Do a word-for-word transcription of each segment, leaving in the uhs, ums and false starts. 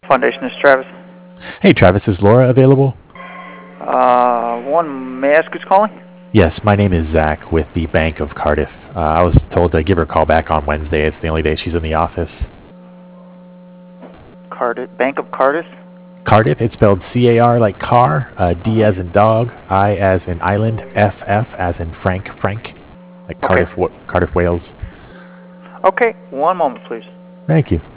Foundation, is Travis. Hey, Travis, is Laura available? Uh, one, may I ask who's calling? Yes, my name is Zach with the Bank of Cardiff. Uh, I was told to give her a call back on Wednesday. It's the only day she's in the office. Cardiff, Bank of Cardiff? Cardiff, it's spelled C A R like car, uh, D as in dog, I as in island, F F as in Frank, Frank, like Okay. Cardiff, Wa- Cardiff, Wales. Okay, one moment, please. Thank you.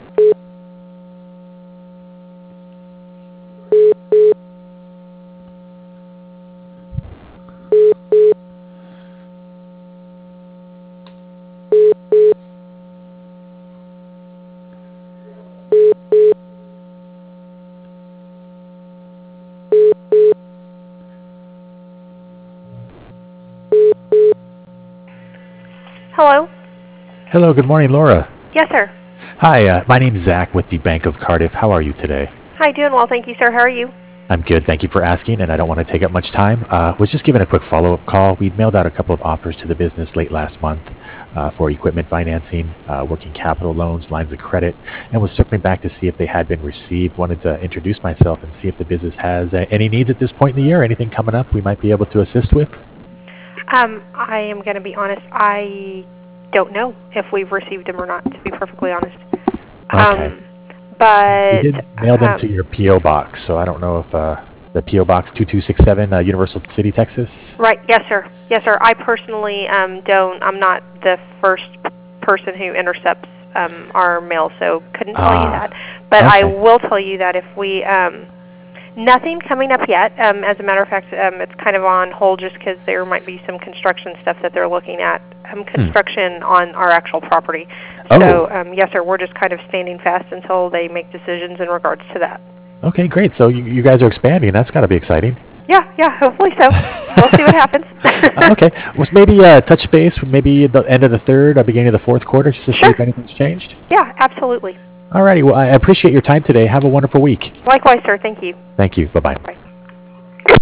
Hello? Hello, good morning, Laura. Yes, sir. Hi, uh, my name's Zach with the Bank of Cardiff. How are you today? Hi, doing well, thank you, sir. How are you? I'm good, thank you for asking, and I don't want to take up much time. Uh, was just giving a quick follow-up call. We'd mailed out a couple of offers to the business late last month uh, for equipment financing, uh, working capital loans, lines of credit, and was circling back to see if they had been received. Wanted to introduce myself and see if the business has uh, any needs at this point in the year, anything coming up we might be able to assist with. Um, I am going to be honest, I don't know if we've received them or not, to be perfectly honest. Okay. Um, but... We did mail them um, to your P O box, so I don't know if uh, the P O box two two six seven, uh, Universal City, Texas. Right, yes, sir. Yes, sir. I personally um, don't, I'm not the first person who intercepts um, our mail, so couldn't tell Ah, you that. But I okay. will tell you that if we... Um, Nothing coming up yet. Um, as a matter of fact, um, it's kind of on hold just because there might be some construction stuff that they're looking at, um, construction on our actual property. Oh. So, um, yes, sir, we're just kind of standing fast until they make decisions in regards to that. Okay, great. So you, you guys are expanding. That's got to be exciting. Yeah, yeah, hopefully so. We'll see what happens. Okay. Was maybe uh, touch base, maybe at the end of the third or beginning of the fourth quarter, just to see Sure. if anything's changed? Yeah, absolutely. Alrighty. Well, I appreciate your time today. Have a wonderful week. Likewise, sir. Thank you. Thank you. Bye-bye. Bye.